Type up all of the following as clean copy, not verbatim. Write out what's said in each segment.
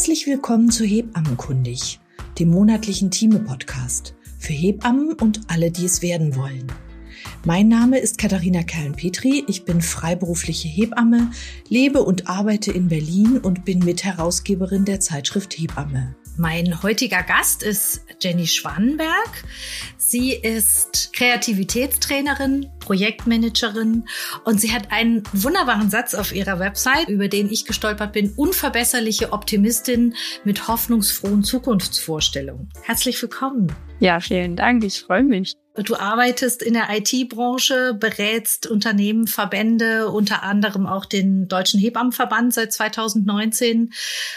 Herzlich willkommen zu Hebammenkundig, dem monatlichen Thieme-Podcast für Hebammen und alle, die es werden wollen. Mein Name ist Katharina Kerlen-Petri, ich bin freiberufliche Hebamme, lebe und arbeite in Berlin und bin Mitherausgeberin der Zeitschrift Hebamme. Mein heutiger Gast ist Jenny Schwanenberg. Sie ist Kreativitätstrainerin, Projektmanagerin und sie hat einen wunderbaren Satz auf ihrer Website, über den ich gestolpert bin: unverbesserliche Optimistin mit hoffnungsfrohen Zukunftsvorstellungen. Herzlich willkommen. Ja, vielen Dank, ich freue mich. Du arbeitest in der IT-Branche, berätst Unternehmen, Verbände, unter anderem auch den Deutschen Hebammenverband seit 2019.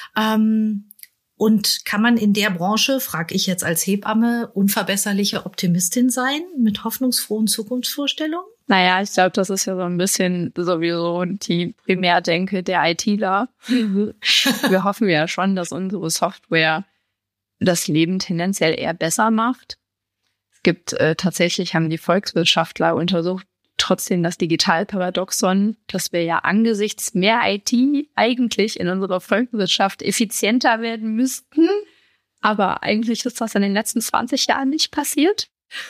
Und kann man in der Branche, frage ich jetzt als Hebamme, unverbesserliche Optimistin sein mit hoffnungsfrohen Zukunftsvorstellungen? Naja, ich glaube, das ist ja so ein bisschen sowieso die Primärdenke der ITler. Wir hoffen ja schon, dass unsere Software das Leben tendenziell eher besser macht. Es gibt tatsächlich, haben die Volkswirtschaftler untersucht, trotzdem das Digitalparadoxon, dass wir ja angesichts mehr IT eigentlich in unserer Volkswirtschaft effizienter werden müssten. Aber eigentlich ist das in den letzten 20 Jahren nicht passiert.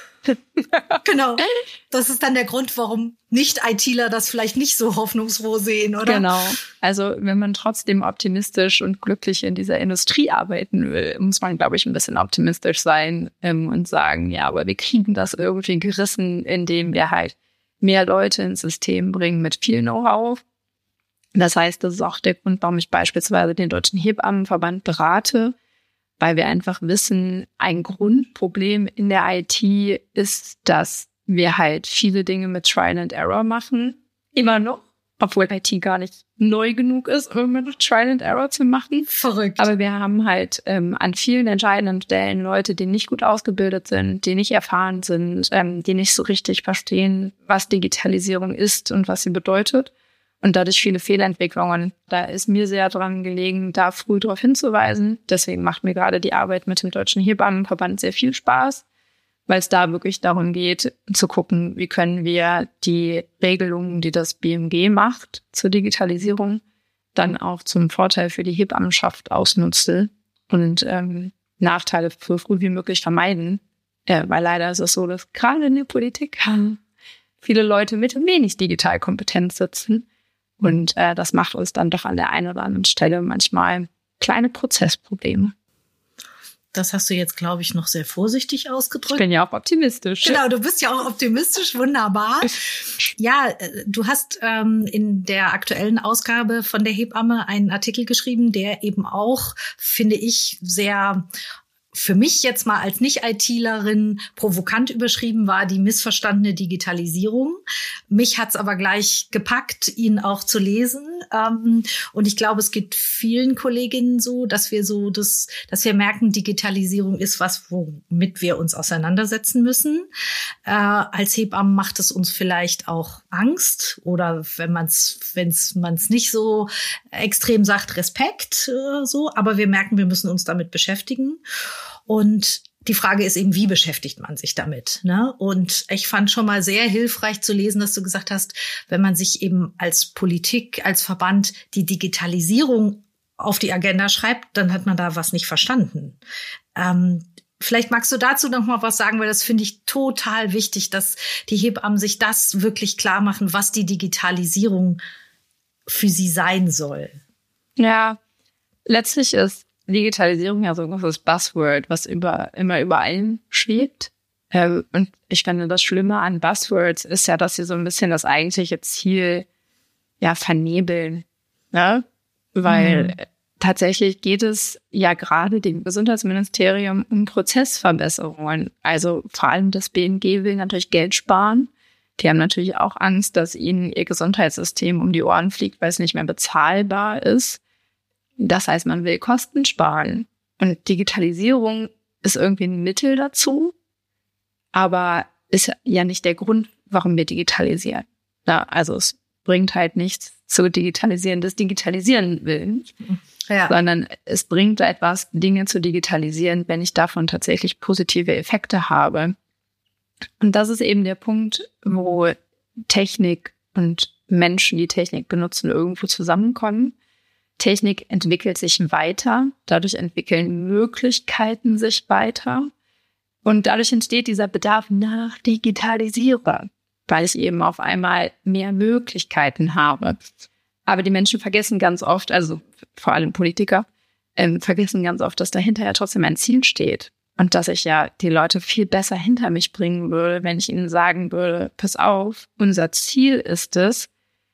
Genau. Das ist dann der Grund, warum Nicht-ITler das vielleicht nicht so hoffnungsfroh sehen, oder? Genau. Also wenn man trotzdem optimistisch und glücklich in dieser Industrie arbeiten will, muss man, glaube ich, ein bisschen optimistisch sein und sagen, ja, aber wir kriegen das irgendwie gerissen, indem wir halt mehr Leute ins System bringen mit viel Know-how. Das heißt, das ist auch der Grund, warum ich beispielsweise den Deutschen Hebammenverband berate, weil wir einfach wissen, ein Grundproblem in der IT ist, dass wir halt viele Dinge mit Trial and Error machen. Immer noch. Obwohl IT gar nicht neu genug ist, um immer noch Trial and Error zu machen. Verrückt. Aber wir haben halt an vielen entscheidenden Stellen Leute, die nicht gut ausgebildet sind, die nicht erfahren sind, die nicht so richtig verstehen, was Digitalisierung ist und was sie bedeutet. Und dadurch viele Fehlentwicklungen. Da ist mir sehr dran gelegen, da früh darauf hinzuweisen. Deswegen macht mir gerade die Arbeit mit dem Deutschen Hebammenverband sehr viel Spaß, weil es da wirklich darum geht, zu gucken, wie können wir die Regelungen, die das BMG macht zur Digitalisierung, dann auch zum Vorteil für die Hebammenschaft ausnutzen und Nachteile so früh wie möglich vermeiden. Weil leider ist es so, dass gerade in der Politik viele Leute mit wenig Digitalkompetenz sitzen. Und das macht uns dann doch an der einen oder anderen Stelle manchmal kleine Prozessprobleme. Das hast du jetzt, glaube ich, noch sehr vorsichtig ausgedrückt. Ich bin ja auch optimistisch. Genau, du bist ja auch optimistisch, wunderbar. Ja, du hast in der aktuellen Ausgabe von der Hebamme einen Artikel geschrieben, der eben auch, finde ich, sehr für mich jetzt mal als Nicht-ITlerin provokant überschrieben war: die missverstandene Digitalisierung. Mich hat's aber gleich gepackt, ihn auch zu lesen. Und ich glaube, es geht vielen Kolleginnen so, dass wir merken, Digitalisierung ist was, womit wir uns auseinandersetzen müssen. Als Hebammen macht es uns vielleicht auch Angst oder wenn man's nicht so extrem sagt, Respekt, so. Aber wir merken, wir müssen uns damit beschäftigen. Und die Frage ist eben, wie beschäftigt man sich damit, ne? Und ich fand schon mal sehr hilfreich zu lesen, dass du gesagt hast, wenn man sich eben als Politik, als Verband die Digitalisierung auf die Agenda schreibt, dann hat man da was nicht verstanden. Vielleicht magst du dazu noch mal was sagen, weil das finde ich total wichtig, dass die Hebammen sich das wirklich klar machen, was die Digitalisierung für sie sein soll. Ja, letztlich ist Digitalisierung ja so ein großes Buzzword, was immer über allem schwebt. Und ich finde, das Schlimme an Buzzwords ist ja, dass sie so ein bisschen das eigentliche Ziel ja vernebeln. Ne? Weil tatsächlich geht es ja gerade dem Gesundheitsministerium um Prozessverbesserungen. Also vor allem das BMG will natürlich Geld sparen. Die haben natürlich auch Angst, dass ihnen ihr Gesundheitssystem um die Ohren fliegt, weil es nicht mehr bezahlbar ist. Das heißt, man will Kosten sparen. Und Digitalisierung ist irgendwie ein Mittel dazu, aber ist ja nicht der Grund, warum wir digitalisieren. Ja, also es bringt halt nichts zu digitalisieren, des Digitalisieren Willens, sondern es bringt etwas, Dinge zu digitalisieren, wenn ich davon tatsächlich positive Effekte habe. Und das ist eben der Punkt, wo Technik und Menschen, die Technik benutzen, irgendwo zusammenkommen. Technik entwickelt sich weiter, dadurch entwickeln Möglichkeiten sich weiter und dadurch entsteht dieser Bedarf nach Digitalisierung, weil ich eben auf einmal mehr Möglichkeiten habe. Aber die Menschen vergessen ganz oft, also vor allem Politiker, vergessen ganz oft, dass dahinter ja trotzdem ein Ziel steht und dass ich ja die Leute viel besser hinter mich bringen würde, wenn ich ihnen sagen würde, pass auf, unser Ziel ist es,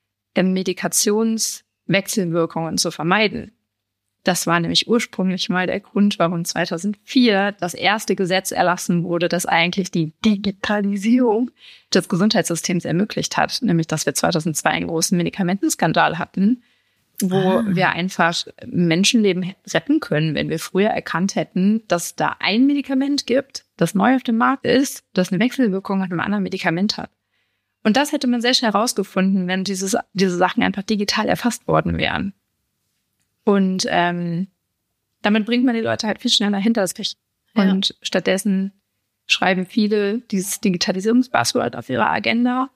Medikationswechselwirkungen zu vermeiden. Das war nämlich ursprünglich mal der Grund, warum 2004 das erste Gesetz erlassen wurde, das eigentlich die Digitalisierung des Gesundheitssystems ermöglicht hat. Nämlich, dass wir 2002 einen großen Medikamentenskandal hatten, wo wir einfach Menschenleben retten können, wenn wir früher erkannt hätten, dass da ein Medikament gibt, das neu auf dem Markt ist, das eine Wechselwirkung mit einem anderen Medikament hat. Und das hätte man sehr schnell herausgefunden, wenn diese Sachen einfach digital erfasst worden wären. Und damit bringt man die Leute halt viel schneller hinter das Licht. Und stattdessen schreiben viele dieses Digitalisierungsbuzzword auf ihrer Agenda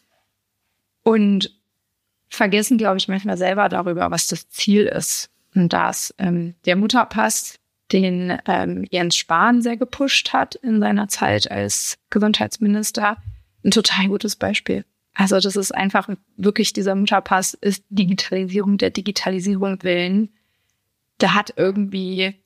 und vergessen, glaube ich, manchmal selber darüber, was das Ziel ist. Und dass der Mutterpass, den Jens Spahn sehr gepusht hat in seiner Zeit als Gesundheitsminister, ein total gutes Beispiel. Also das ist einfach wirklich, dieser Mutterpass ist Digitalisierung der Digitalisierung willen. Da hat irgendwie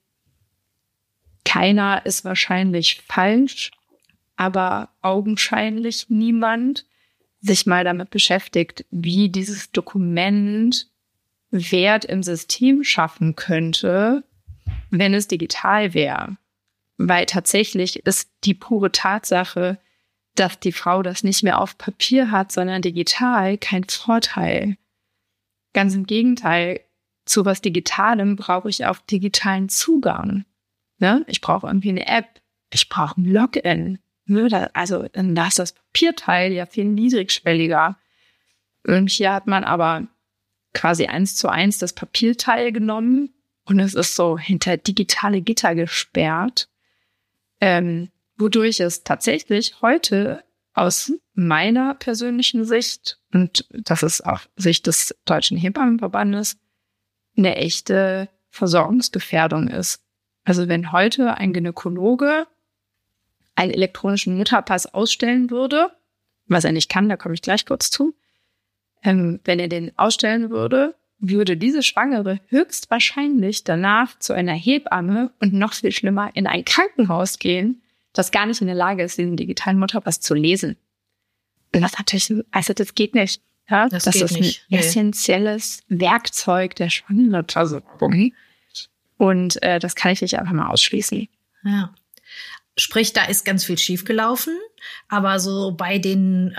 keiner, ist wahrscheinlich falsch, aber augenscheinlich niemand sich mal damit beschäftigt, wie dieses Dokument Wert im System schaffen könnte, wenn es digital wäre. Weil tatsächlich ist die pure Tatsache, dass die Frau das nicht mehr auf Papier hat, sondern digital, kein Vorteil. Ganz im Gegenteil, zu was Digitalem brauche ich auch digitalen Zugang. Ne? Ich brauche irgendwie eine App, ich brauche ein Login. Also dann ist das Papierteil ja viel niedrigschwelliger. Und hier hat man aber quasi 1:1 das Papierteil genommen und es ist so hinter digitale Gitter gesperrt, wodurch es tatsächlich heute aus meiner persönlichen Sicht, und das ist auch Sicht des Deutschen Hebammenverbandes, eine echte Versorgungsgefährdung ist. Also wenn heute ein Gynäkologe einen elektronischen Mutterpass ausstellen würde, was er nicht kann, da komme ich gleich kurz zu, wenn er den ausstellen würde, würde diese Schwangere höchstwahrscheinlich danach zu einer Hebamme und noch viel schlimmer in ein Krankenhaus gehen, das gar nicht in der Lage ist, diesen digitalen Mutterpass zu lesen. Und das natürlich, also das geht nicht. Ja? Das ist nicht. Ein essentielles Werkzeug der Schwangerenversorgung. Und das kann ich nicht einfach mal ausschließen. Ja. Sprich, da ist ganz viel schiefgelaufen, aber so bei den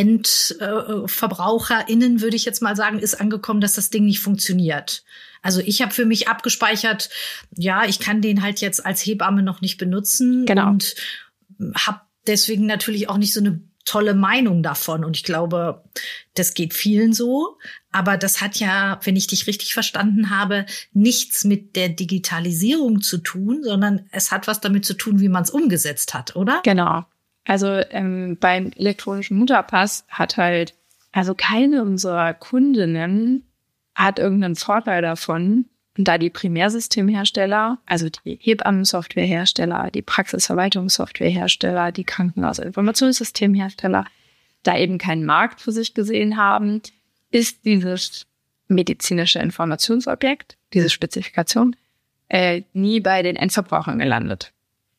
EndverbraucherInnen, würde ich jetzt mal sagen, ist angekommen, dass das Ding nicht funktioniert. Also ich habe für mich abgespeichert, ja, ich kann den halt jetzt als Hebamme noch nicht benutzen. Genau. Und habe deswegen natürlich auch nicht so eine tolle Meinung davon. Und ich glaube, das geht vielen so. Aber das hat ja, wenn ich dich richtig verstanden habe, nichts mit der Digitalisierung zu tun, sondern es hat was damit zu tun, wie man es umgesetzt hat, oder? Genau. Also beim elektronischen Mutterpass hat halt, also keine unserer Kundinnen hat irgendeinen Vorteil davon. Und da die Primärsystemhersteller, also die Hebammensoftwarehersteller, die Praxisverwaltungssoftwarehersteller, die Krankenhausinformationssystemhersteller, da eben keinen Markt für sich gesehen haben, ist dieses medizinische Informationsobjekt, diese Spezifikation, nie bei den Endverbrauchern gelandet.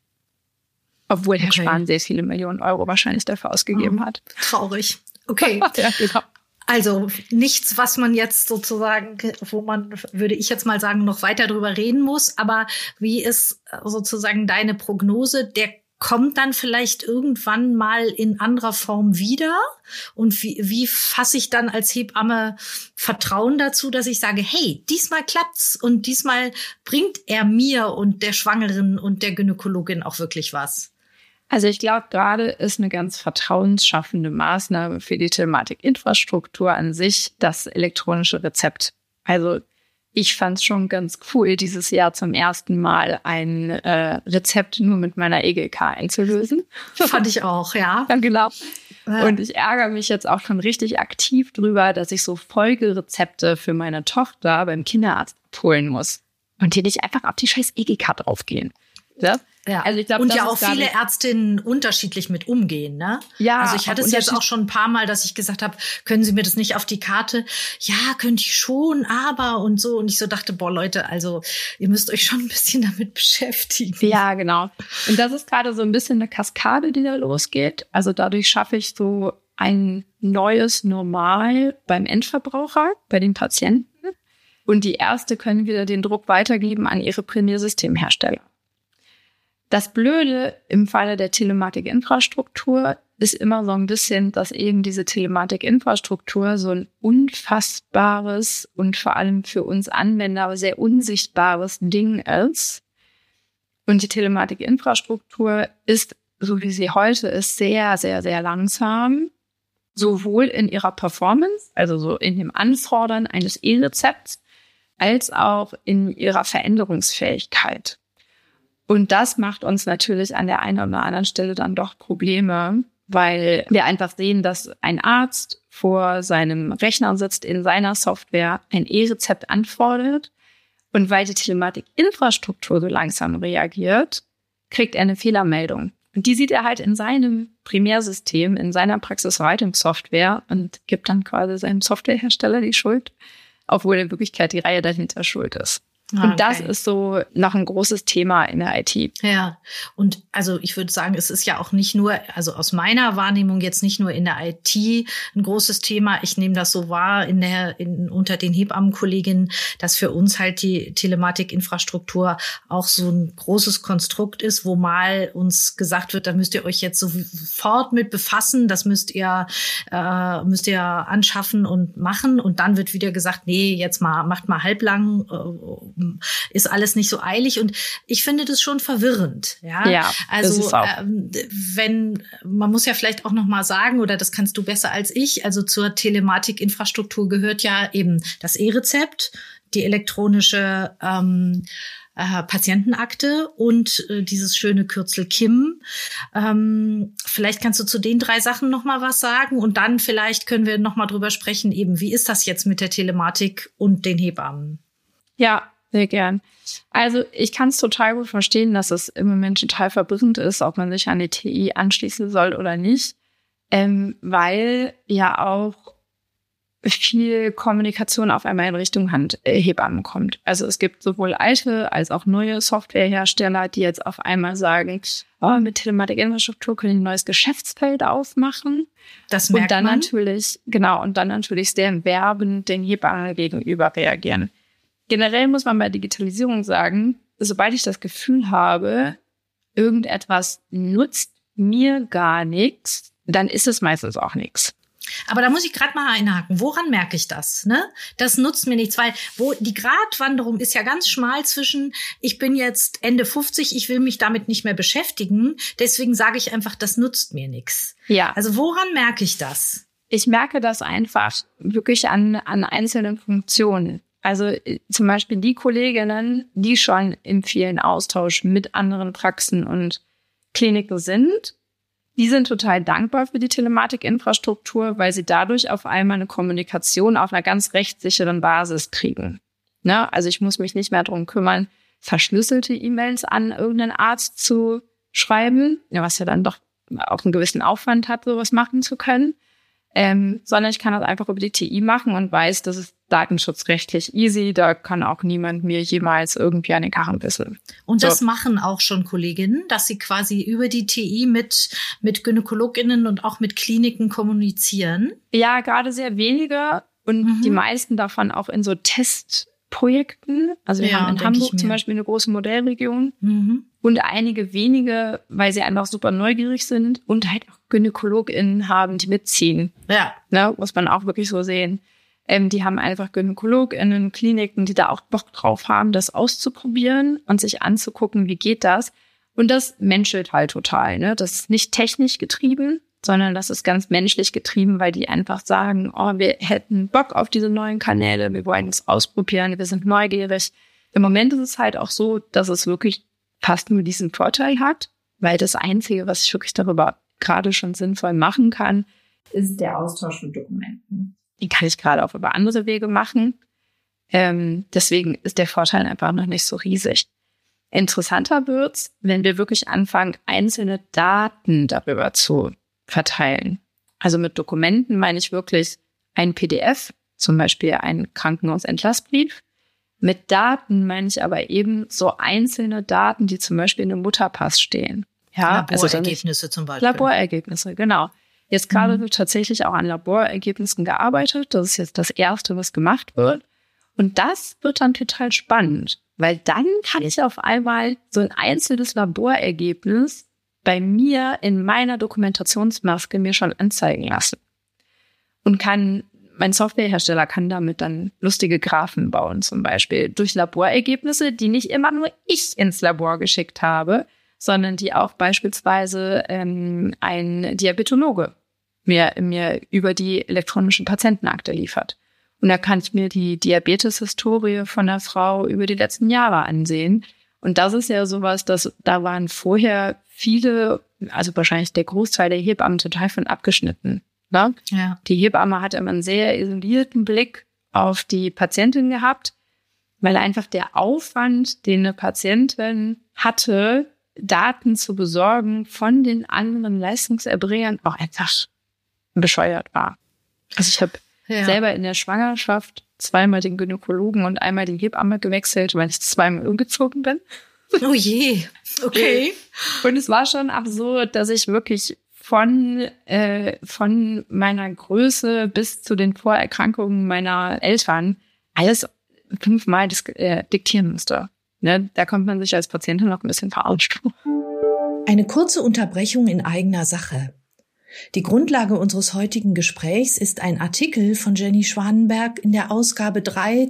Obwohl Herr Spahn sehr viele Millionen Euro wahrscheinlich dafür ausgegeben hat. Traurig. Okay. Ja, genau. Also nichts, was man jetzt sozusagen, wo man, würde ich jetzt mal sagen, noch weiter drüber reden muss. Aber wie ist sozusagen deine Prognose? Der kommt dann vielleicht irgendwann mal in anderer Form wieder? Und wie fasse ich dann als Hebamme Vertrauen dazu, dass ich sage, hey, diesmal klappt's und diesmal bringt er mir und der Schwangeren und der Gynäkologin auch wirklich was? Also ich glaube, gerade ist eine ganz vertrauensschaffende Maßnahme für die Thematik Infrastruktur an sich das elektronische Rezept. Also ich fand es schon ganz cool, dieses Jahr zum ersten Mal ein Rezept nur mit meiner EGK einzulösen. Fand ich auch, ja. Ja, genau. Ja. Und ich ärgere mich jetzt auch schon richtig aktiv drüber, dass ich so Folgerezepte für meine Tochter beim Kinderarzt abholen muss. Und die nicht einfach auf die scheiß EGK draufgehen. Ja? Ja. Also ich glaub, und das ja ist auch viele Ärztinnen unterschiedlich mit umgehen, ne? Ja, also ich hatte es jetzt auch schon ein paar Mal, dass ich gesagt habe, können Sie mir das nicht auf die Karte? Ja, könnte ich schon, aber und so. Und ich so dachte, boah, Leute, also ihr müsst euch schon ein bisschen damit beschäftigen. Ja, genau. Und das ist gerade so ein bisschen eine Kaskade, die da losgeht. Also dadurch schaffe ich so ein neues Normal beim Endverbraucher, bei den Patienten. Und die Ärzte können wieder den Druck weitergeben an ihre Premiersystemhersteller. Das Blöde im Falle der Telematikinfrastruktur ist immer so ein bisschen, dass eben diese Telematikinfrastruktur so ein unfassbares und vor allem für uns Anwender sehr unsichtbares Ding ist. Und die Telematikinfrastruktur ist, so wie sie heute ist, sehr, sehr, sehr langsam. Sowohl in ihrer Performance, also so in dem Anfordern eines E-Rezepts, als auch in ihrer Veränderungsfähigkeit. Und das macht uns natürlich an der einen oder anderen Stelle dann doch Probleme, weil wir einfach sehen, dass ein Arzt vor seinem Rechner sitzt, in seiner Software ein E-Rezept anfordert. Und weil die Telematikinfrastruktur so langsam reagiert, kriegt er eine Fehlermeldung. Und die sieht er halt in seinem Primärsystem, in seiner Praxisverwaltungssoftware und gibt dann quasi seinem Softwarehersteller die Schuld, obwohl in Wirklichkeit die Reihe dahinter schuld ist. Und das ist so noch ein großes Thema in der IT. Ja, und also ich würde sagen, es ist ja auch nicht nur, also aus meiner Wahrnehmung jetzt nicht nur in der IT ein großes Thema. Ich nehme das so wahr unter den Hebammenkolleginnen, dass für uns halt die Telematikinfrastruktur auch so ein großes Konstrukt ist, wo mal uns gesagt wird, da müsst ihr euch jetzt sofort mit befassen, das müsst ihr anschaffen und machen. Und dann wird wieder gesagt, nee, jetzt macht mal halblang, ist alles nicht so eilig, und ich finde das schon verwirrend. Ja, also man muss ja vielleicht auch noch mal sagen, oder das kannst du besser als ich, also zur Telematikinfrastruktur gehört ja eben das E-Rezept, die elektronische Patientenakte und dieses schöne Kürzel KIM. Vielleicht kannst du zu den 3 Sachen noch mal was sagen, und dann vielleicht können wir noch mal drüber sprechen, eben wie ist das jetzt mit der Telematik und den Hebammen? Ja, sehr gern. Also ich kann es total gut verstehen, dass es im Moment total verwirrend ist, ob man sich an die TI anschließen soll oder nicht, weil ja auch viel Kommunikation auf einmal in Richtung Hebammen kommt. Also es gibt sowohl alte als auch neue Softwarehersteller, die jetzt auf einmal sagen, mit Telematikinfrastruktur können wir ein neues Geschäftsfeld aufmachen. Das merkt man. Und dann natürlich sehr werbend den Hebammen gegenüber reagieren. Generell muss man bei Digitalisierung sagen, sobald ich das Gefühl habe, irgendetwas nutzt mir gar nichts, dann ist es meistens auch nichts. Aber da muss ich gerade mal einhaken. Woran merke ich das? Ne? Das nutzt mir nichts, weil die Gratwanderung ist ja ganz schmal zwischen, ich bin jetzt Ende 50, ich will mich damit nicht mehr beschäftigen, deswegen sage ich einfach, das nutzt mir nichts. Ja. Also woran merke ich das? Ich merke das einfach wirklich an einzelnen Funktionen. Also zum Beispiel die Kolleginnen, die schon im vielen Austausch mit anderen Praxen und Kliniken sind, die sind total dankbar für die Telematikinfrastruktur, weil sie dadurch auf einmal eine Kommunikation auf einer ganz rechtssicheren Basis kriegen. Ne? Also ich muss mich nicht mehr darum kümmern, verschlüsselte E-Mails an irgendeinen Arzt zu schreiben, was ja dann doch auch einen gewissen Aufwand hat, sowas machen zu können. Sondern ich kann das einfach über die TI machen und weiß, das ist datenschutzrechtlich easy, da kann auch niemand mir jemals irgendwie an den Karren bissen. Und das machen auch schon Kolleginnen, dass sie quasi über die TI mit GynäkologInnen und auch mit Kliniken kommunizieren? Ja, gerade sehr wenige und die meisten davon auch in so Testprojekten. Also wir haben in Hamburg zum Beispiel eine große Modellregion und einige wenige, weil sie einfach super neugierig sind und halt auch GynäkologInnen haben, die mitziehen. Ja. Ne, muss man auch wirklich so sehen. Die haben einfach GynäkologInnen, Kliniken, die da auch Bock drauf haben, das auszuprobieren und sich anzugucken, wie geht das. Und das menschelt halt total. Ne? Das ist nicht technisch getrieben, sondern das ist ganz menschlich getrieben, weil die einfach sagen, wir hätten Bock auf diese neuen Kanäle, wir wollen es ausprobieren, wir sind neugierig. Im Moment ist es halt auch so, dass es wirklich fast nur diesen Vorteil hat, weil das Einzige, was ich wirklich darüber gerade schon sinnvoll machen kann, ist der Austausch von Dokumenten. Den kann ich gerade auch über andere Wege machen. Deswegen ist der Vorteil einfach noch nicht so riesig. Interessanter wird's, wenn wir wirklich anfangen, einzelne Daten darüber zu verteilen. Also mit Dokumenten meine ich wirklich ein PDF, zum Beispiel einen Krankenhausentlassbrief. Mit Daten meine ich aber eben so einzelne Daten, die zum Beispiel in einem Mutterpass stehen. Ja, Laborergebnisse zum Beispiel. Laborergebnisse, genau. Jetzt gerade wird tatsächlich auch an Laborergebnissen gearbeitet. Das ist jetzt das Erste, was gemacht wird. Und das wird dann total spannend, weil dann kann ich auf einmal so ein einzelnes Laborergebnis bei mir in meiner Dokumentationsmaske mir schon anzeigen lassen. Und mein Softwarehersteller kann damit dann lustige Graphen bauen, zum Beispiel durch Laborergebnisse, die nicht immer nur ich ins Labor geschickt habe, sondern die auch beispielsweise ein Diabetologe mir über die elektronische Patientenakte liefert. Und da kann ich mir die Diabetes-Historie von der Frau über die letzten Jahre ansehen. Und das ist ja sowas, da waren vorher viele, also wahrscheinlich der Großteil der Hebammen total von abgeschnitten. Ne? Ja. Die Hebamme hat immer einen sehr isolierten Blick auf die Patientin gehabt, weil einfach der Aufwand, den eine Patientin hatte, Daten zu besorgen von den anderen Leistungserbringern, auch einfach bescheuert war. Also ich habe selber in der Schwangerschaft zweimal den Gynäkologen und einmal die Hebamme gewechselt, weil ich zweimal umgezogen bin. Oh je, okay. Und es war schon absurd, dass ich wirklich von meiner Größe bis zu den Vorerkrankungen meiner Eltern alles 5-mal diktieren musste. Ne? Da kommt man sich als Patientin noch ein bisschen verarscht vor. Eine kurze Unterbrechung in eigener Sache. Die Grundlage unseres heutigen Gesprächs ist ein Artikel von Jenny Schwanenberg in der Ausgabe 3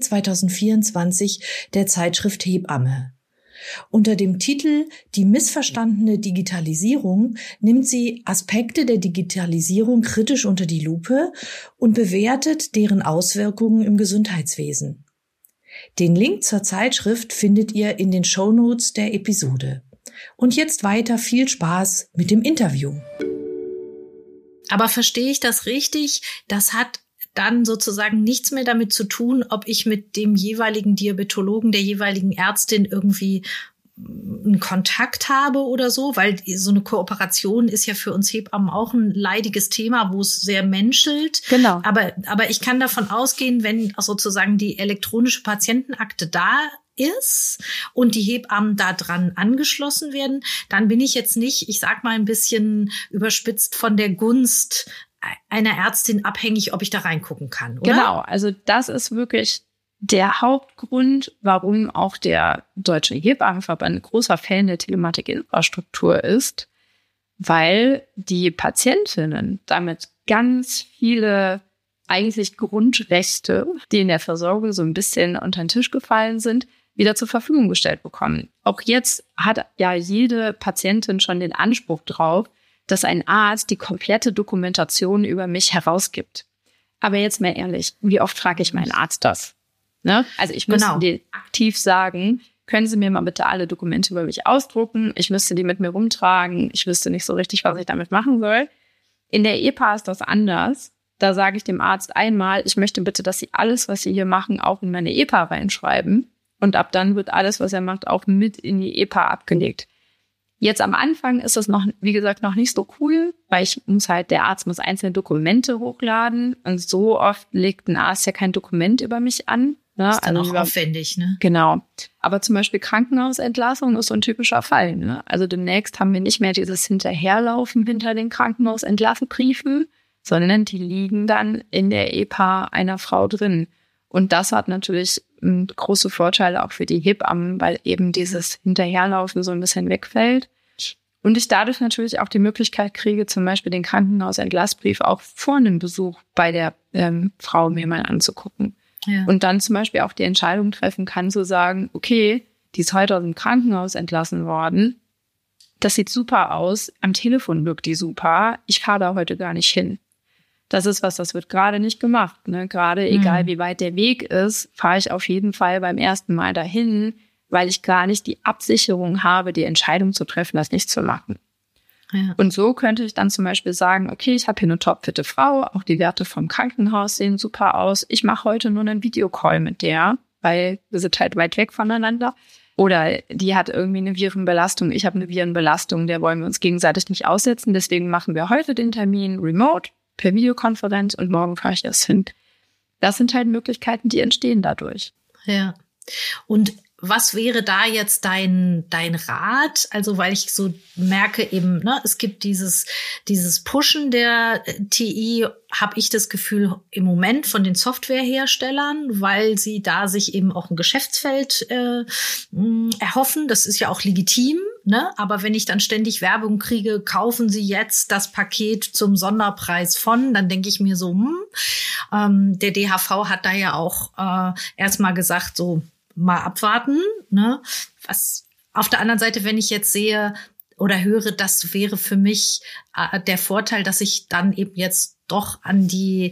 2024 der Zeitschrift Hebamme. Unter dem Titel »Die missverstandene Digitalisierung« nimmt sie Aspekte der Digitalisierung kritisch unter die Lupe und bewertet deren Auswirkungen im Gesundheitswesen. Den Link zur Zeitschrift findet ihr in den Shownotes der Episode. Und jetzt weiter viel Spaß mit dem Interview. Aber verstehe ich das richtig? Das hat dann sozusagen nichts mehr damit zu tun, ob ich mit dem jeweiligen Diabetologen, der jeweiligen Ärztin irgendwie einen Kontakt habe oder so, weil so eine Kooperation ist ja für uns Hebammen auch ein leidiges Thema, wo es sehr menschelt. Genau. Aber ich kann davon ausgehen, wenn sozusagen die elektronische Patientenakte da ist und die Hebammen da dran angeschlossen werden, dann bin ich jetzt nicht, ich sag mal ein bisschen überspitzt, von der Gunst einer Ärztin abhängig, ob ich da reingucken kann, oder? Genau, also das ist wirklich der Hauptgrund, warum auch der Deutsche Hebammenverband ein großer Fan der Telematikinfrastruktur ist, weil die Patientinnen damit ganz viele eigentlich Grundrechte, die in der Versorgung so ein bisschen unter den Tisch gefallen sind, wieder zur Verfügung gestellt bekommen. Auch jetzt hat ja jede Patientin schon den Anspruch drauf, dass ein Arzt die komplette Dokumentation über mich herausgibt. Aber jetzt mal ehrlich, wie oft frage ich meinen Arzt das? Ne? Also ich müsste dir aktiv sagen, können Sie mir mal bitte alle Dokumente über mich ausdrucken? Ich müsste die mit mir rumtragen. Ich wüsste nicht so richtig, was ich damit machen soll. In der EPA ist das anders. Da sage ich dem Arzt einmal, ich möchte bitte, dass Sie alles, was Sie hier machen, auch in meine EPA reinschreiben. Und ab dann wird alles, was er macht, auch mit in die EPA abgelegt. Jetzt am Anfang ist das noch, wie gesagt, noch nicht so cool, weil der Arzt muss einzelne Dokumente hochladen. Und so oft legt ein Arzt ja kein Dokument über mich an. Ne? Ist dann auch aufwendig, ne? Genau. Aber zum Beispiel Krankenhausentlassung ist so ein typischer Fall. Ne? Also demnächst haben wir nicht mehr dieses Hinterherlaufen hinter den Krankenhausentlassbriefen, sondern die liegen dann in der EPA einer Frau drin. Und das hat natürlich große Vorteile auch für die Hebammen, weil eben dieses Hinterherlaufen so ein bisschen wegfällt. Und ich dadurch natürlich auch die Möglichkeit kriege, zum Beispiel den Krankenhausentlassbrief auch vor einem Besuch bei der Frau mir mal anzugucken. Ja. Und dann zum Beispiel auch die Entscheidung treffen kann, zu sagen, okay, die ist heute aus dem Krankenhaus entlassen worden. Das sieht super aus. Am Telefon wirkt die super. Ich fahre da heute gar nicht hin. Das ist was, das wird gerade nicht gemacht. Ne? Gerade egal, wie weit der Weg ist, fahre ich auf jeden Fall beim ersten Mal dahin, weil ich gar nicht die Absicherung habe, die Entscheidung zu treffen, das nicht zu machen. Ja. Und so könnte ich dann zum Beispiel sagen, okay, ich habe hier eine topfitte Frau, auch die Werte vom Krankenhaus sehen super aus. Ich mache heute nur einen Videocall mit der, weil wir sind halt weit weg voneinander. Oder die hat irgendwie eine Virenbelastung, ich habe eine Virenbelastung, der wollen wir uns gegenseitig nicht aussetzen. Deswegen machen wir heute den Termin remote per Videokonferenz und morgen fahre ich erst hin. Das sind halt Möglichkeiten, die entstehen dadurch. Ja. Und was wäre da jetzt dein Rat? Also, weil ich so merke eben, ne, es gibt dieses Pushen der TI, habe ich das Gefühl im Moment von den Softwareherstellern, weil sie da sich eben auch ein Geschäftsfeld erhoffen. Das ist ja auch legitim, ne? Aber wenn ich dann ständig Werbung kriege, kaufen Sie jetzt das Paket zum Sonderpreis von, dann denke ich mir so, der DHV hat da ja auch erstmal gesagt, so mal abwarten, ne? Was auf der anderen Seite, wenn ich jetzt sehe oder höre, das wäre für mich der Vorteil, dass ich dann eben jetzt doch an die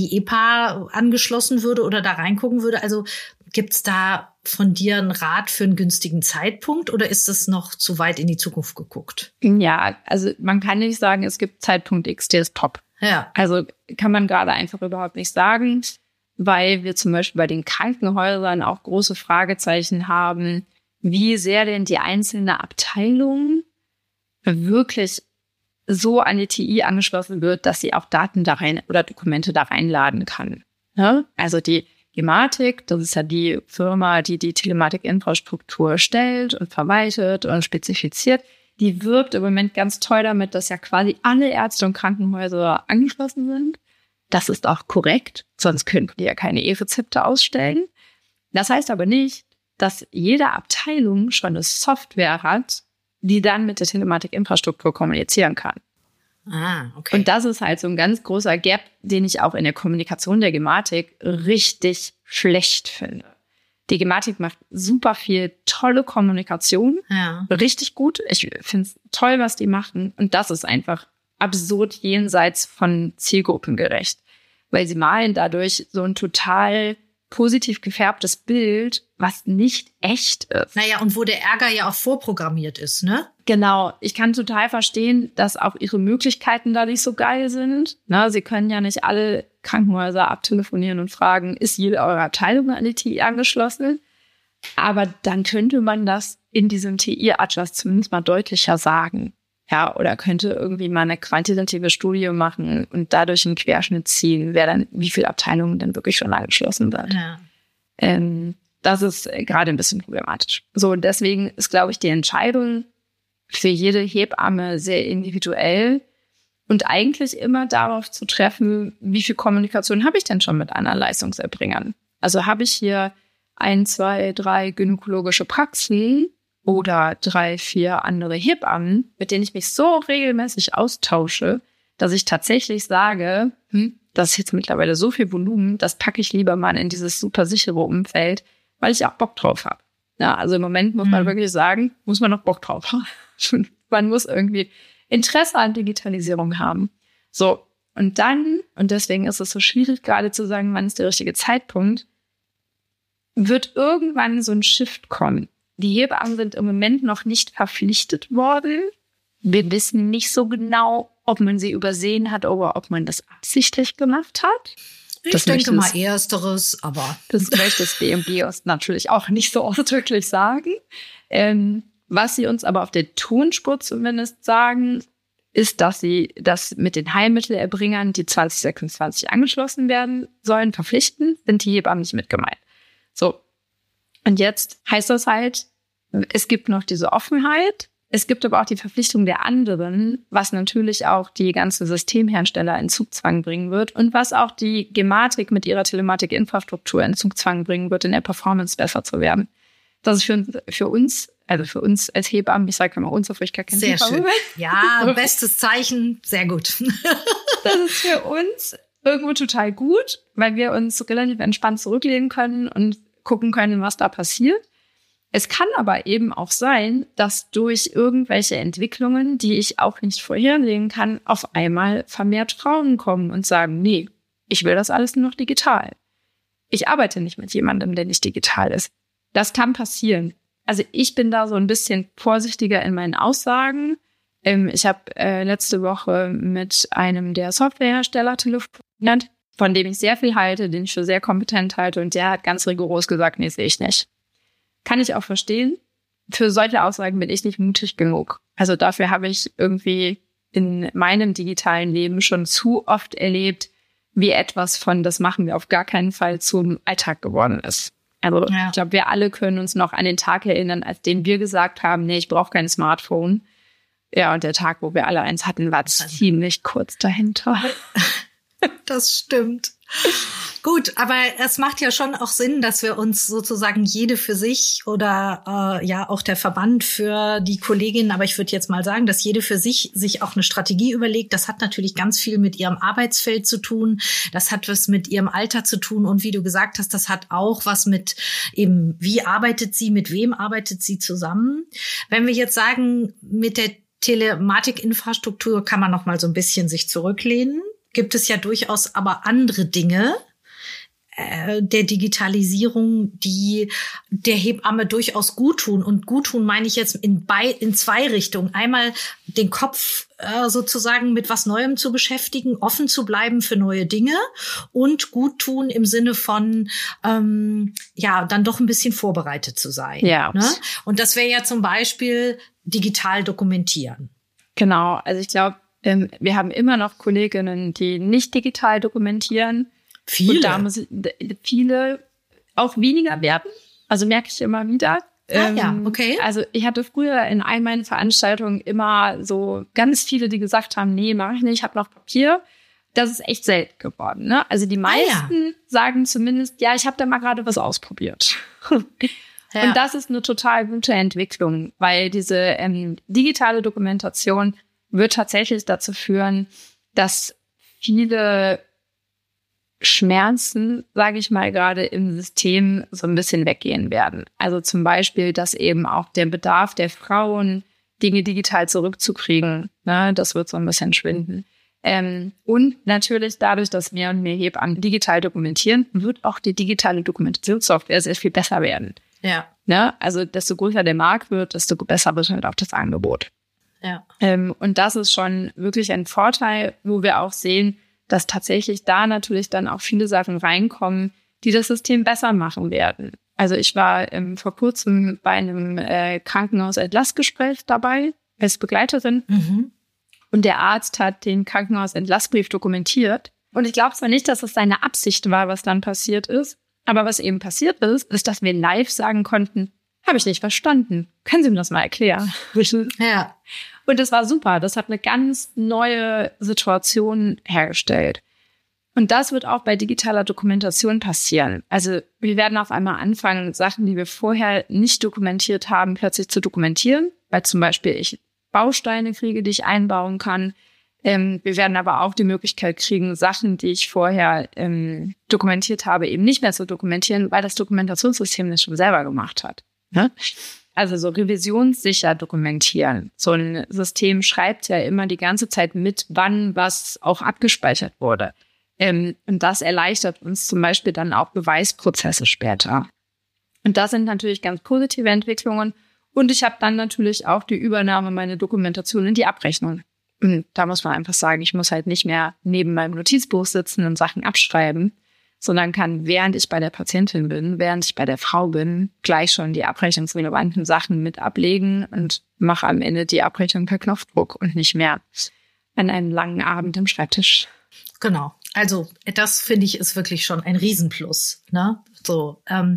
EPA angeschlossen würde oder da reingucken würde. Also gibt's da von dir einen Rat für einen günstigen Zeitpunkt oder ist das noch zu weit in die Zukunft geguckt? Ja, also man kann nicht sagen, es gibt Zeitpunkt X, der ist top. Ja. Also kann man gerade einfach überhaupt nicht sagen, weil wir zum Beispiel bei den Krankenhäusern auch große Fragezeichen haben, wie sehr denn die einzelne Abteilung wirklich so an die TI angeschlossen wird, dass sie auch Daten da rein oder Dokumente da reinladen kann. Ja? Also die Gematik, das ist ja die Firma, die die Telematikinfrastruktur stellt und verwaltet und spezifiziert, die wirbt im Moment ganz toll damit, dass ja quasi alle Ärzte und Krankenhäuser angeschlossen sind. Das ist auch korrekt, sonst könnten die ja keine E-Rezepte ausstellen. Das heißt aber nicht, dass jede Abteilung schon eine Software hat, die dann mit der Telematikinfrastruktur kommunizieren kann. Ah, okay. Und das ist halt so ein ganz großer Gap, den ich auch in der Kommunikation der Gematik richtig schlecht finde. Die Gematik macht super viel tolle Kommunikation, Ja. richtig gut. Ich finde es toll, was die machen. Und das ist einfach absurd jenseits von zielgruppengerecht. Weil sie malen dadurch so ein total positiv gefärbtes Bild, was nicht echt ist. Naja, und wo der Ärger ja auch vorprogrammiert ist, ne? Genau. Ich kann total verstehen, dass auch ihre Möglichkeiten da nicht so geil sind. Na, sie können ja nicht alle Krankenhäuser abtelefonieren und fragen, ist jede eurer Abteilung an die TI angeschlossen? Aber dann könnte man das in diesem TI-Atlas zumindest mal deutlicher sagen. Ja, oder könnte irgendwie mal eine quantitative Studie machen und dadurch einen Querschnitt ziehen, wer dann, wie viele Abteilungen dann wirklich schon angeschlossen sind. Ja. Das ist gerade ein bisschen problematisch. So, und deswegen ist, glaube ich, die Entscheidung für jede Hebamme sehr individuell und eigentlich immer darauf zu treffen, wie viel Kommunikation habe ich denn schon mit anderen Leistungserbringern? Also habe ich hier 1, 2, 3 gynäkologische Praxen oder 3, 4 andere Hebammen, mit denen ich mich so regelmäßig austausche, dass ich tatsächlich sage, das ist jetzt mittlerweile so viel Volumen, das packe ich lieber mal in dieses super sichere Umfeld, weil ich auch Bock drauf habe. Ja, also im Moment muss man wirklich sagen, muss man noch Bock drauf haben. Man muss irgendwie Interesse an Digitalisierung haben. So, und dann, und deswegen ist es so schwierig gerade zu sagen, wann ist der richtige Zeitpunkt, wird irgendwann so ein Shift kommen. Die Hebammen sind im Moment noch nicht verpflichtet worden. Wir wissen nicht so genau, ob man sie übersehen hat oder ob man das absichtlich gemacht hat. Ich denke mal Ersteres, aber das möchte das BMG uns natürlich auch nicht so ausdrücklich sagen. Was sie uns aber auf der Tonspur zumindest sagen, ist, dass sie das mit den Heilmittelerbringern, die 2026 angeschlossen werden sollen, verpflichten, sind die Hebammen nicht mit gemeint. So. Und jetzt heißt das halt, es gibt noch diese Offenheit, es gibt aber auch die Verpflichtung der anderen, was natürlich auch die ganzen Systemhersteller in Zugzwang bringen wird und was auch die Gematik mit ihrer Telematikinfrastruktur in Zugzwang bringen wird, in der Performance besser zu werden. Das ist für uns als Hebammen, ich sage mal uns, auf ich gar keinen sehr schön. Ja, bestes Zeichen, sehr gut. Das ist für uns irgendwo total gut, weil wir uns relativ entspannt zurücklehnen können und gucken können, was da passiert. Es kann aber eben auch sein, dass durch irgendwelche Entwicklungen, die ich auch nicht vorhersehen kann, auf einmal vermehrt Frauen kommen und sagen, nee, ich will das alles nur noch digital. Ich arbeite nicht mit jemandem, der nicht digital ist. Das kann passieren. Also ich bin da so ein bisschen vorsichtiger in meinen Aussagen, Ich habe letzte Woche mit einem der Softwarehersteller telefoniert, von dem ich sehr viel halte, den ich für sehr kompetent halte, und der hat ganz rigoros gesagt, nee, sehe ich nicht. Kann ich auch verstehen. Für solche Aussagen bin ich nicht mutig genug. Also dafür habe ich irgendwie in meinem digitalen Leben schon zu oft erlebt, wie etwas von das machen wir auf gar keinen Fall zum Alltag geworden ist. Also Ich glaube, wir alle können uns noch an den Tag erinnern, als den wir gesagt haben, nee, ich brauche kein Smartphone. Ja, und der Tag, wo wir alle eins hatten, war ziemlich kurz dahinter. Das stimmt. Gut, aber es macht ja schon auch Sinn, dass wir uns sozusagen jede für sich oder auch der Verband für die Kolleginnen, aber ich würde jetzt mal sagen, dass jede für sich auch eine Strategie überlegt. Das hat natürlich ganz viel mit ihrem Arbeitsfeld zu tun. Das hat was mit ihrem Alter zu tun. Und wie du gesagt hast, das hat auch was mit eben, wie arbeitet sie, mit wem arbeitet sie zusammen. Wenn wir jetzt sagen, mit der Telematikinfrastruktur kann man noch mal so ein bisschen sich zurücklehnen. Gibt es ja durchaus aber andere Dinge der Digitalisierung, die der Hebamme durchaus gut tun. Und gut tun meine ich jetzt in zwei Richtungen. Einmal den Kopf sozusagen mit was Neuem zu beschäftigen, offen zu bleiben für neue Dinge und gut tun im Sinne von dann doch ein bisschen vorbereitet zu sein. Ja. Ne? Und das wäre ja zum Beispiel digital dokumentieren. Genau, also ich glaube, wir haben immer noch Kolleginnen, die nicht digital dokumentieren. Viele. Und da müssen viele auch weniger werden. Also merke ich immer wieder. Okay. Also ich hatte früher in all meinen Veranstaltungen immer so ganz viele, die gesagt haben, nee, mache ich nicht, ich habe noch Papier. Das ist echt selten geworden. Ne? Also die meisten sagen zumindest, ja, ich habe da mal gerade was ausprobiert. Ja. Und das ist eine total gute Entwicklung, weil diese digitale Dokumentation wird tatsächlich dazu führen, dass viele Schmerzen, sage ich mal, gerade im System so ein bisschen weggehen werden. Also zum Beispiel, dass eben auch der Bedarf der Frauen, Dinge digital zurückzukriegen, ne, das wird so ein bisschen schwinden. Und natürlich dadurch, dass mehr und mehr Hebammen digital dokumentieren, wird auch die digitale Dokumentationssoftware sehr viel besser werden. Ja. Ne? Also desto größer der Markt wird, desto besser wird halt auch das Angebot. Ja. Und das ist schon wirklich ein Vorteil, wo wir auch sehen, dass tatsächlich da natürlich dann auch viele Sachen reinkommen, die das System besser machen werden. Also ich war vor kurzem bei einem Krankenhausentlassgespräch dabei als Begleiterin. Mhm. Und der Arzt hat den Krankenhausentlassbrief dokumentiert. Und ich glaube zwar nicht, dass es seine Absicht war, was dann passiert ist, aber was eben passiert ist, dass wir live sagen konnten, habe ich nicht verstanden. Können Sie mir das mal erklären? Ja. Und das war super. Das hat eine ganz neue Situation hergestellt. Und das wird auch bei digitaler Dokumentation passieren. Also wir werden auf einmal anfangen, Sachen, die wir vorher nicht dokumentiert haben, plötzlich zu dokumentieren. Weil zum Beispiel ich Bausteine kriege, die ich einbauen kann. Wir werden aber auch die Möglichkeit kriegen, Sachen, die ich vorher dokumentiert habe, eben nicht mehr zu dokumentieren, weil das Dokumentationssystem das schon selber gemacht hat. Ne? Also so revisionssicher dokumentieren. So ein System schreibt ja immer die ganze Zeit mit, wann was auch abgespeichert wurde. Und das erleichtert uns zum Beispiel dann auch Beweisprozesse später. Und das sind natürlich ganz positive Entwicklungen. Und ich habe dann natürlich auch die Übernahme meiner Dokumentation in die Abrechnung. Und da muss man einfach sagen, ich muss halt nicht mehr neben meinem Notizbuch sitzen und Sachen abschreiben, sondern kann, während ich bei der Patientin bin, während ich bei der Frau bin, gleich schon die abrechnungsrelevanten Sachen mit ablegen und mache am Ende die Abrechnung per Knopfdruck und nicht mehr an einem langen Abend am Schreibtisch. Genau. Also das finde ich ist wirklich schon ein Riesenplus. Ne? So.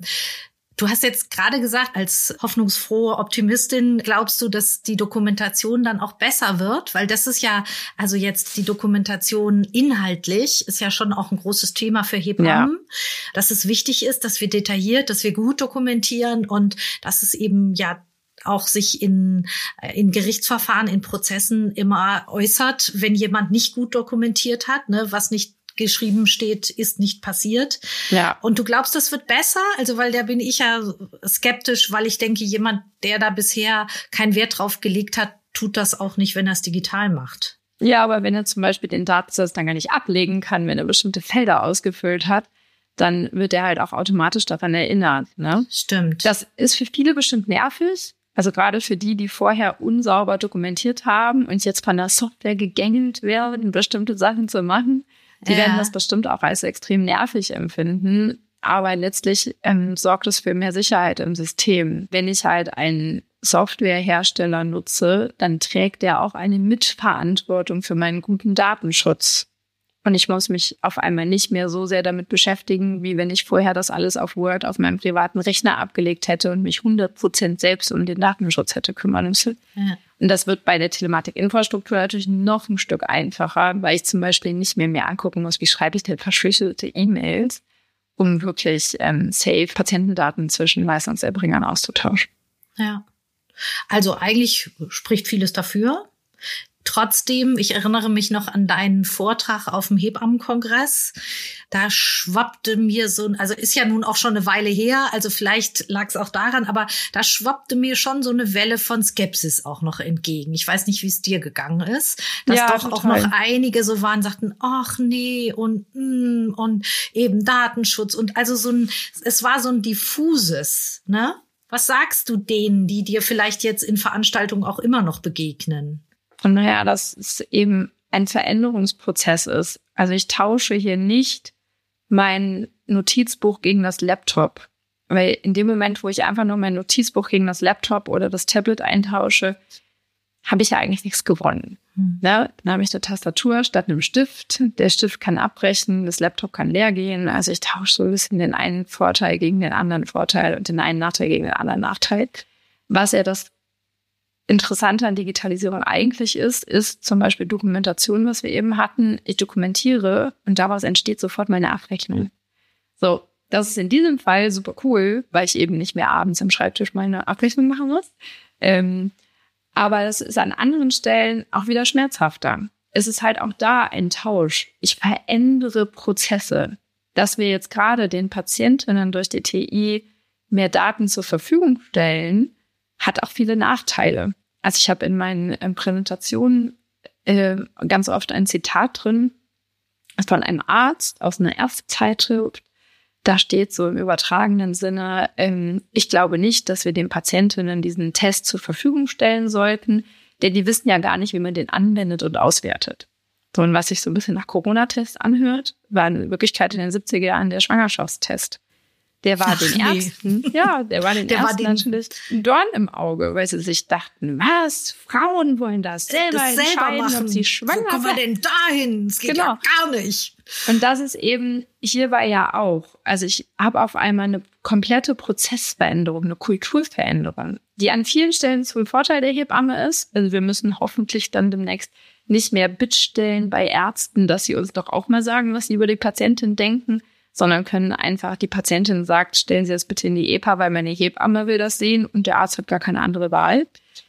Du hast jetzt gerade gesagt, als hoffnungsfrohe Optimistin glaubst du, dass die Dokumentation dann auch besser wird? Weil das ist ja, also jetzt die Dokumentation inhaltlich ist ja schon auch ein großes Thema für Hebammen. Ja. Dass es wichtig ist, dass wir detailliert, dass wir gut dokumentieren und dass es eben ja auch sich in Gerichtsverfahren, in Prozessen immer äußert, wenn jemand nicht gut dokumentiert hat, ne, was nicht geschrieben steht, ist nicht passiert. Ja. Und du glaubst, das wird besser? Also, weil da bin ich ja skeptisch, weil ich denke, jemand, der da bisher keinen Wert drauf gelegt hat, tut das auch nicht, wenn er es digital macht. Ja, aber wenn er zum Beispiel den Datensatz dann gar nicht ablegen kann, wenn er bestimmte Felder ausgefüllt hat, dann wird er halt auch automatisch daran erinnert. Ne? Stimmt. Das ist für viele bestimmt nervig, Also gerade für die vorher unsauber dokumentiert haben und jetzt von der Software gegängelt werden, bestimmte Sachen zu machen, die werden das bestimmt auch als extrem nervig empfinden. Aber letztlich sorgt es für mehr Sicherheit im System. Wenn ich halt einen Softwarehersteller nutze, dann trägt der auch eine Mitverantwortung für meinen guten Datenschutz. Und ich muss mich auf einmal nicht mehr so sehr damit beschäftigen, wie wenn ich vorher das alles auf Word auf meinem privaten Rechner abgelegt hätte und mich 100% selbst um den Datenschutz hätte kümmern müssen. Ja. Und das wird bei der Telematikinfrastruktur natürlich noch ein Stück einfacher, weil ich zum Beispiel nicht mehr angucken muss, wie schreibe ich denn verschlüsselte E-Mails, um wirklich safe Patientendaten zwischen Leistungserbringern auszutauschen. Ja, also eigentlich spricht vieles dafür. Trotzdem, ich erinnere mich noch an deinen Vortrag auf dem Hebammenkongress. Da schwappte mir also ist ja nun auch schon eine Weile her, also vielleicht lag es auch daran, aber da schwappte mir schon so eine Welle von Skepsis auch noch entgegen. Ich weiß nicht, wie es dir gegangen ist, dass doch total. Auch noch einige so waren, sagten, ach nee, und eben Datenschutz und also es war so ein diffuses, ne? Was sagst du denen, die dir vielleicht jetzt in Veranstaltungen auch immer noch begegnen? Und naja, dass es eben ein Veränderungsprozess ist. Also ich tausche hier nicht mein Notizbuch gegen das Laptop. Weil in dem Moment, wo ich einfach nur mein Notizbuch gegen das Laptop oder das Tablet eintausche, habe ich ja eigentlich nichts gewonnen. Ne? Dann habe ich eine Tastatur statt einem Stift. Der Stift kann abbrechen, das Laptop kann leer gehen. Also ich tausche so ein bisschen den einen Vorteil gegen den anderen Vorteil und den einen Nachteil gegen den anderen Nachteil. Was ja das Interessante an Digitalisierung eigentlich ist zum Beispiel Dokumentation, was wir eben hatten. Ich dokumentiere und daraus entsteht sofort meine Abrechnung. So, das ist in diesem Fall super cool, weil ich eben nicht mehr abends am Schreibtisch meine Abrechnung machen muss. Aber es ist an anderen Stellen auch wieder schmerzhafter. Es ist halt auch da ein Tausch. Ich verändere Prozesse. Dass wir jetzt gerade den Patientinnen durch die TI mehr Daten zur Verfügung stellen, hat auch viele Nachteile. Also ich habe in meinen Präsentationen ganz oft ein Zitat drin von einem Arzt aus einer Ärztezeitschrift. Da steht so im übertragenen Sinne, ich glaube nicht, dass wir den Patientinnen diesen Test zur Verfügung stellen sollten, denn die wissen ja gar nicht, wie man den anwendet und auswertet. So, und was sich so ein bisschen nach Corona-Test anhört, war in Wirklichkeit in den 70er Jahren der Schwangerschaftstest. Der war den Ärzten, natürlich ein Dorn im Auge, weil sie sich dachten, was? Frauen wollen das selber entscheiden, machen. Ob sie schwanger sind. Wo kommen wir denn dahin? Das geht ja gar nicht. Und das ist eben, hierbei ja auch. Also ich habe auf einmal eine komplette Prozessveränderung, eine Kulturveränderung, die an vielen Stellen zum Vorteil der Hebamme ist. Also wir müssen hoffentlich dann demnächst nicht mehr bittstellen bei Ärzten, dass sie uns doch auch mal sagen, was sie über die Patientin denken, sondern können einfach, die Patientin sagt, stellen Sie das bitte in die EPA, weil meine Hebamme will das sehen und der Arzt hat gar keine andere Wahl.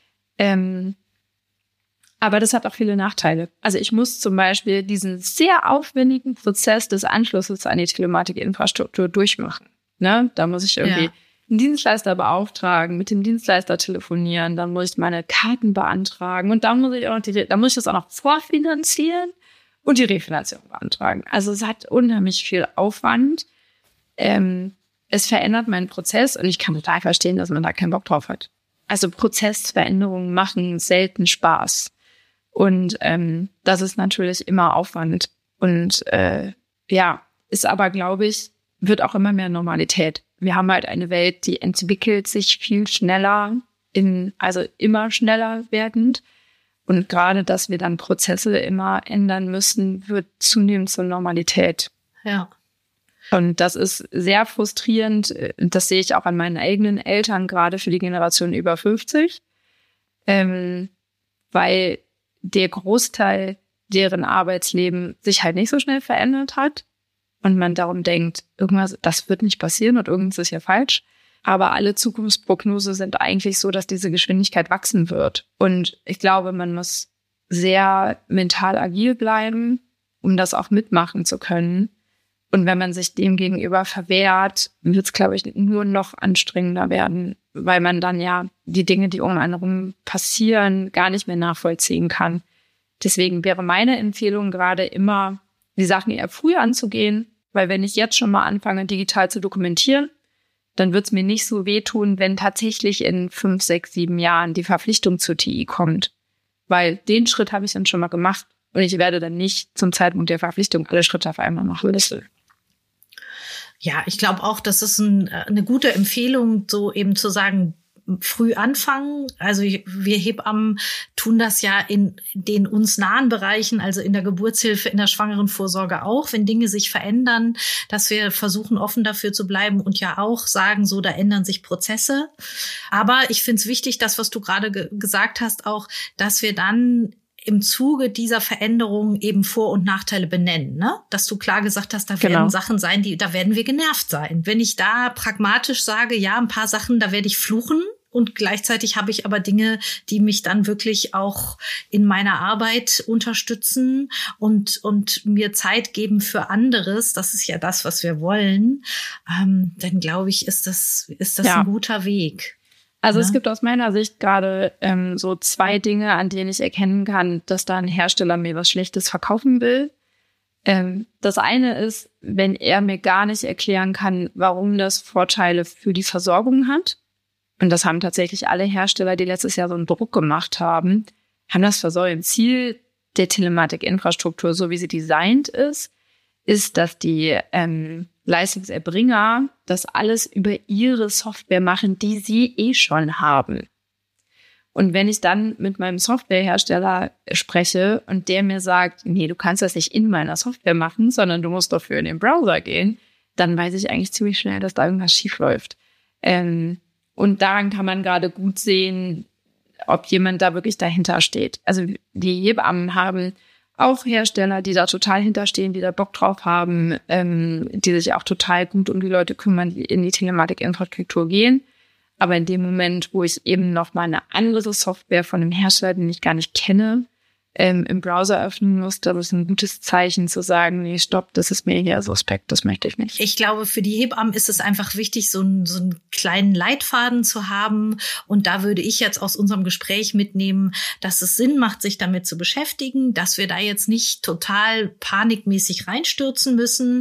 Aber das hat auch viele Nachteile. Also ich muss zum Beispiel diesen sehr aufwendigen Prozess des Anschlusses an die Telematikinfrastruktur durchmachen. Ne? Da muss ich irgendwie einen Dienstleister beauftragen, mit dem Dienstleister telefonieren, dann muss ich meine Karten beantragen und dann muss ich das auch noch vorfinanzieren und die Refinanzierung beantragen. Also es hat unheimlich viel Aufwand. Es verändert meinen Prozess und ich kann total verstehen, dass man da keinen Bock drauf hat. Also Prozessveränderungen machen selten Spaß. Und das ist natürlich immer Aufwand. Und ist aber, glaube ich, wird auch immer mehr Normalität. Wir haben halt eine Welt, die entwickelt sich viel schneller, also immer schneller werdend. Und gerade, dass wir dann Prozesse immer ändern müssen, wird zunehmend zur Normalität. Ja. Und das ist sehr frustrierend. Das sehe ich auch an meinen eigenen Eltern, gerade für die Generation über 50. Weil der Großteil deren Arbeitsleben sich halt nicht so schnell verändert hat. Und man darum denkt, irgendwas, das wird nicht passieren und irgendwas ist ja falsch. Aber alle Zukunftsprognose sind eigentlich so, dass diese Geschwindigkeit wachsen wird. Und ich glaube, man muss sehr mental agil bleiben, um das auch mitmachen zu können. Und wenn man sich dem gegenüber verwehrt, wird es, glaube ich, nur noch anstrengender werden, weil man dann ja die Dinge, die um einen herum passieren, gar nicht mehr nachvollziehen kann. Deswegen wäre meine Empfehlung gerade immer, die Sachen eher früher anzugehen, weil wenn ich jetzt schon mal anfange, digital zu dokumentieren, dann wird es mir nicht so wehtun, wenn tatsächlich in 5, 6, 7 Jahren die Verpflichtung zur TI kommt. Weil den Schritt habe ich dann schon mal gemacht und ich werde dann nicht zum Zeitpunkt der Verpflichtung alle Schritte auf einmal machen müssen. Ja, ich glaube auch, das ist eine gute Empfehlung, so eben zu sagen, früh anfangen. Also wir Hebammen tun das ja in den uns nahen Bereichen, also in der Geburtshilfe, in der Schwangerenvorsorge auch, wenn Dinge sich verändern, dass wir versuchen, offen dafür zu bleiben und ja auch sagen, so, da ändern sich Prozesse. Aber ich finde es wichtig, das, was du gerade gesagt hast, auch, dass wir dann im Zuge dieser Veränderungen eben Vor- und Nachteile benennen, ne? Dass du klar gesagt hast, da werden Sachen sein, da werden wir genervt sein. Wenn ich da pragmatisch sage, ja, ein paar Sachen, da werde ich fluchen und gleichzeitig habe ich aber Dinge, die mich dann wirklich auch in meiner Arbeit unterstützen und mir Zeit geben für anderes. Das ist ja das, was wir wollen. Dann glaube ich, ist das ein guter Weg. Also es gibt aus meiner Sicht gerade so 2 Dinge, an denen ich erkennen kann, dass da ein Hersteller mir was Schlechtes verkaufen will. Das eine ist, wenn er mir gar nicht erklären kann, warum das Vorteile für die Versorgung hat. Und das haben tatsächlich alle Hersteller, die letztes Jahr so einen Druck gemacht haben, haben das versäumt. Ziel der Telematikinfrastruktur, so wie sie designt ist, dass die Leistungserbringer das alles über ihre Software machen, die sie schon haben. Und wenn ich dann mit meinem Softwarehersteller spreche und der mir sagt, nee, du kannst das nicht in meiner Software machen, sondern du musst dafür in den Browser gehen, dann weiß ich eigentlich ziemlich schnell, dass da irgendwas schief läuft. Und daran kann man gerade gut sehen, ob jemand da wirklich dahinter steht. Also die Hebammen haben auch Hersteller, die da total hinterstehen, die da Bock drauf haben, die sich auch total gut um die Leute kümmern, die in die Telematikinfrastruktur gehen. Aber in dem Moment, wo ich eben noch mal eine andere Software von einem Hersteller, den ich gar nicht kenne, im Browser öffnen muss, das ist ein gutes Zeichen zu sagen, nee, stopp, das ist mir hier suspekt, das möchte ich nicht. Ich glaube, für die Hebammen ist es einfach wichtig, so einen kleinen Leitfaden zu haben. Und da würde ich jetzt aus unserem Gespräch mitnehmen, dass es Sinn macht, sich damit zu beschäftigen, dass wir da jetzt nicht total panikmäßig reinstürzen müssen.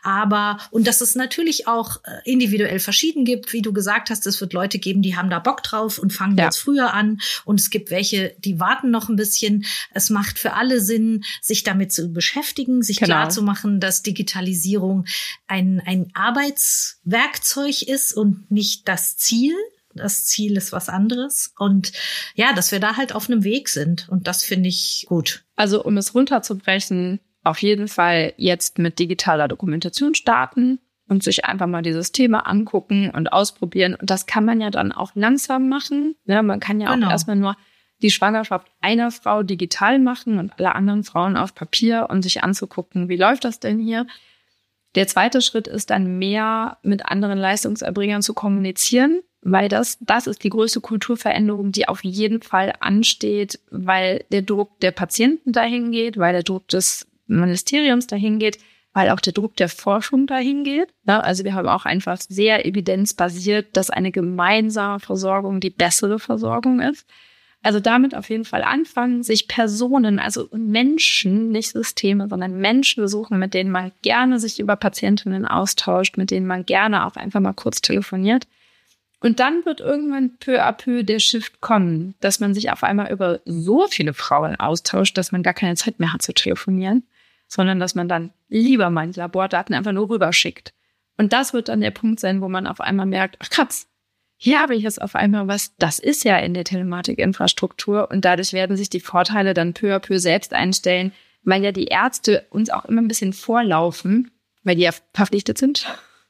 Und dass es natürlich auch individuell verschieden gibt, wie du gesagt hast, es wird Leute geben, die haben da Bock drauf und fangen jetzt früher an. Und es gibt welche, die warten noch ein bisschen. Es macht für alle Sinn, sich damit zu beschäftigen, sich klar zu machen, dass Digitalisierung ein Arbeitswerkzeug ist und nicht das Ziel. Das Ziel ist was anderes. Und ja, dass wir da halt auf einem Weg sind. Und das finde ich gut. Also um es runterzubrechen, auf jeden Fall jetzt mit digitaler Dokumentation starten und sich einfach mal dieses Thema angucken und ausprobieren. Und das kann man ja dann auch langsam machen. Ja, man kann ja auch erstmal nur die Schwangerschaft einer Frau digital machen und alle anderen Frauen auf Papier und sich anzugucken, wie läuft das denn hier? Der zweite Schritt ist dann mehr mit anderen Leistungserbringern zu kommunizieren, weil das ist die größte Kulturveränderung, die auf jeden Fall ansteht, weil der Druck der Patienten dahin geht, weil der Druck des Ministeriums dahin geht, weil auch der Druck der Forschung dahin geht. Ja, also wir haben auch einfach sehr evidenzbasiert, dass eine gemeinsame Versorgung die bessere Versorgung ist. Also damit auf jeden Fall anfangen, sich Personen, also Menschen, nicht Systeme, sondern Menschen suchen, mit denen man gerne sich über Patientinnen austauscht, mit denen man gerne auch einfach mal kurz telefoniert. Und dann wird irgendwann peu à peu der Shift kommen, dass man sich auf einmal über so viele Frauen austauscht, dass man gar keine Zeit mehr hat zu telefonieren, sondern dass man dann lieber mal die Labordaten einfach nur rüberschickt. Und das wird dann der Punkt sein, wo man auf einmal merkt, ach krass, hier habe ich jetzt auf einmal was, das ist ja in der Telematikinfrastruktur und dadurch werden sich die Vorteile dann peu à peu selbst einstellen, weil ja die Ärzte uns auch immer ein bisschen vorlaufen, weil die ja verpflichtet sind.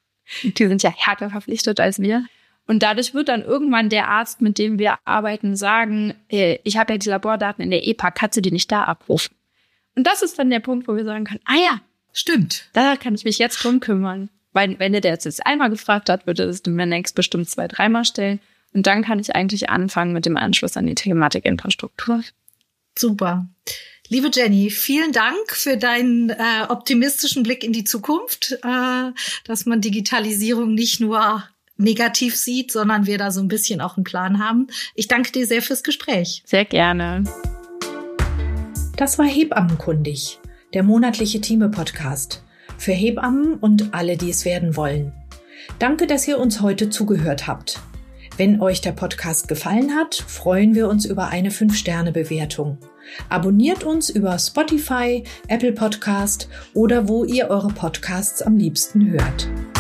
Die sind ja härter verpflichtet als wir. Und dadurch wird dann irgendwann der Arzt, mit dem wir arbeiten, sagen, ich habe ja die Labordaten in der EPA, kannst du die nicht da abrufen? Und das ist dann der Punkt, wo wir sagen können, ah ja, stimmt, da kann ich mich jetzt drum kümmern. Weil wenn der jetzt einmal gefragt hat, würde es dem Next bestimmt 2-3 Mal stellen. Und dann kann ich eigentlich anfangen mit dem Anschluss an die Telematikinfrastruktur. Super. Liebe Jenny, vielen Dank für deinen optimistischen Blick in die Zukunft, dass man Digitalisierung nicht nur negativ sieht, sondern wir da so ein bisschen auch einen Plan haben. Ich danke dir sehr fürs Gespräch. Sehr gerne. Das war Hebammenkundig, der monatliche Thieme-Podcast. Für Hebammen und alle, die es werden wollen. Danke, dass ihr uns heute zugehört habt. Wenn euch der Podcast gefallen hat, freuen wir uns über eine 5-Sterne-Bewertung. Abonniert uns über Spotify, Apple Podcast oder wo ihr eure Podcasts am liebsten hört.